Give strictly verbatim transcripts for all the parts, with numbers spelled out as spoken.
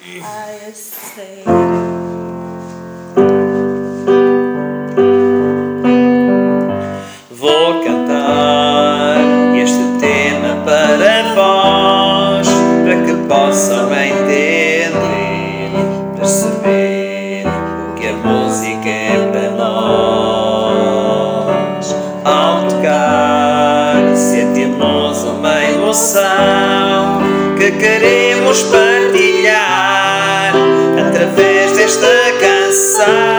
I say. Vou cantar este tema para vós, para que possam entender, perceber o que a música é para nós. Ao tocar, sentimos uma emoção que queremos partilhar através desta canção.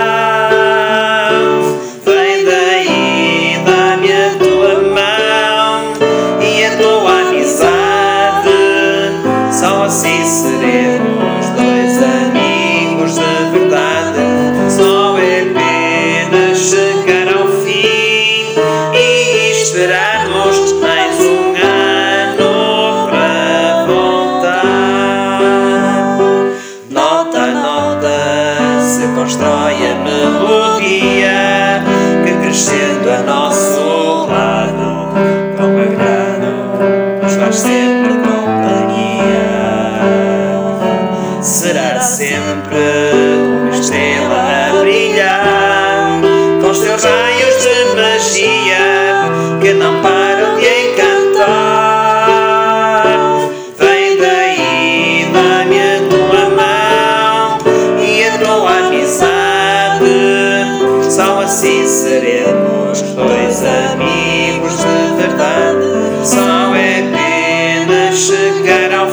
Vem daí, dá-me a tua mão e a tua amizade. Só assim seremos dois amigos de verdade. Só é pena chegar ao fim e esperarmos mais um ano para voltar. Nota a nota se constrói a melodia que, crescendo a nosso lado, com agrado nos faz sempre companhia. Será sempre uma estrela a brilhar, com os teus raios de magia que não param de encantar. Vem daí, dá-me a tua mão e a tua amizade. Só assim seremos dois amigos de verdade. Só é pena chegar ao